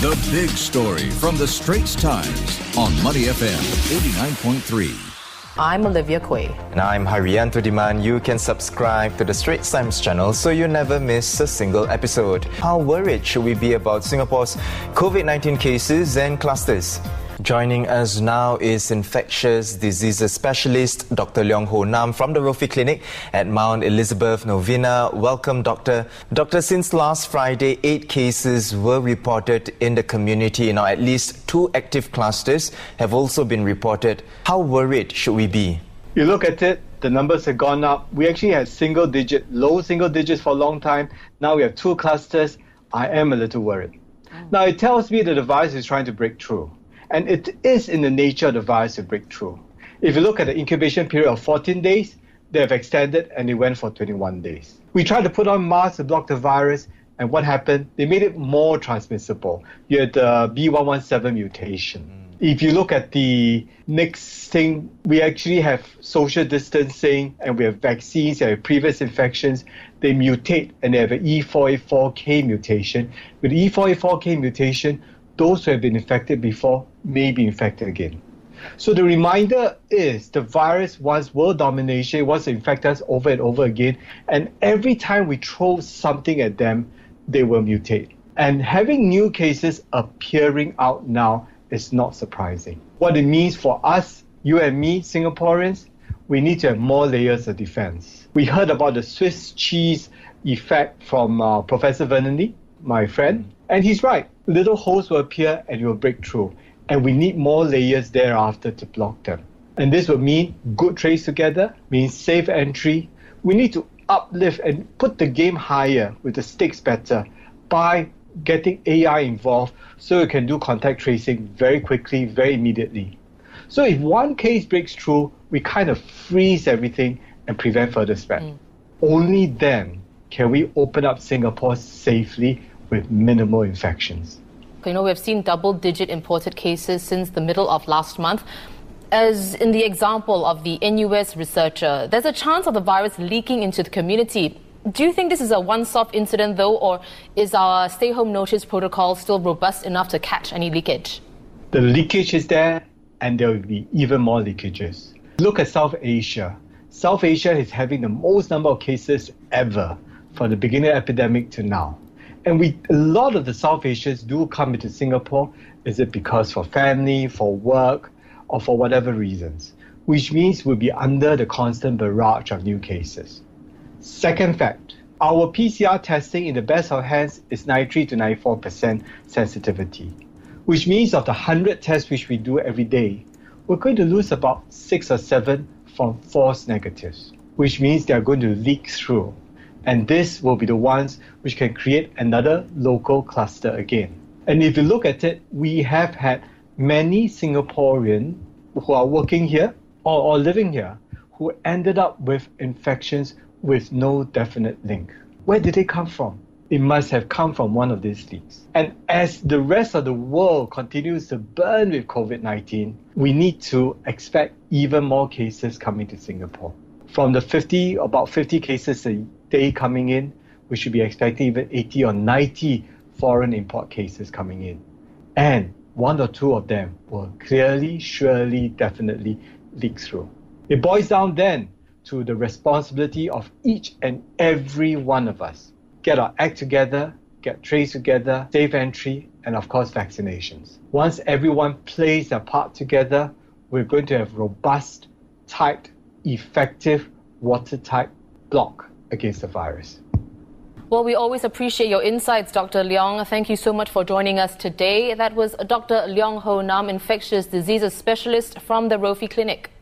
The big story from the Straits Times on Money FM 89.3. I'm Olivia Quay. And I'm Harianto Diman. You can subscribe to the Straits Times channel so you never miss a single episode. How worried should we be about Singapore's COVID-19 cases and clusters? Joining us now is infectious diseases specialist Dr. Leong Ho Nam from the Rofi Clinic at Mount Elizabeth Novena. Welcome, Doctor. Doctor, since last Friday, 8 cases were reported in the community. Now, at least 2 active clusters have also been reported. How worried should we be? You look at it, the numbers have gone up. We actually had low single digits for a long time. Now we have 2 clusters. I am a little worried. Now, it tells me that the virus is trying to break through. And it is in the nature of the virus to break through. If you look at the incubation period of 14 days, they have extended and they went for 21 days. We tried to put on masks to block the virus, and what happened? They made it more transmissible. You had the B117 mutation. If you look at the next thing, we actually have social distancing and we have vaccines, and have previous infections. They mutate and they have an E484K mutation. With the E484K mutation, those who have been infected before may be infected again. So the reminder is the virus wants world domination, it wants to infect us over and over again, and every time we throw something at them, they will mutate. And having new cases appearing out now is not surprising. What it means for us, you and me, Singaporeans, we need to have more layers of defense. We heard about the Swiss cheese effect from Professor Vernon Lee, my friend, and he's right. Little holes will appear and it will break through. And we need more layers thereafter to block them. And this will mean good trace together, means safe entry. We need to uplift and put the game higher with the stakes better by getting AI involved so we can do contact tracing very quickly, very immediately. So if one case breaks through, we kind of freeze everything and prevent further spread. Only then can we open up Singapore safely with minimal infections. You know, we've seen double-digit imported cases since the middle of last month. As in the example of the NUS researcher, there's a chance of the virus leaking into the community. Do you think this is a one-off incident, though, or is our stay-home notice protocol still robust enough to catch any leakage? The leakage is there, and there will be even more leakages. Look at South Asia. South Asia is having the most number of cases ever from the beginning of the epidemic to now. And a lot of the South Asians do come into Singapore. Is it because for family, for work, or for whatever reasons? Which means we'll be under the constant barrage of new cases. Second fact, our PCR testing in the best of hands is 93 to 94% sensitivity. Which means of the 100 tests which we do every day, we're going to lose about 6 or 7 from false negatives. Which means they're going to leak through. And this will be the ones which can create another local cluster again. And if you look at it, we have had many Singaporeans who are working here or living here who ended up with infections with no definite link. Where did they come from? It must have come from one of these leaks. And as the rest of the world continues to burn with COVID-19, we need to expect even more cases coming to Singapore. From the about 50 cases a day coming in, we should be expecting even 80 or 90 foreign import cases coming in. And 1 or 2 of them will clearly, surely, definitely leak through. It boils down then to the responsibility of each and every one of us. Get our act together, get trace together, safe entry, and of course vaccinations. Once everyone plays their part together, we're going to have robust, tight, effective, watertight block against the virus. Well, we always appreciate your insights, Dr. Leong. Thank you so much for joining us today. That was Dr. Leong Ho Nam, infectious diseases specialist from the Rofi Clinic.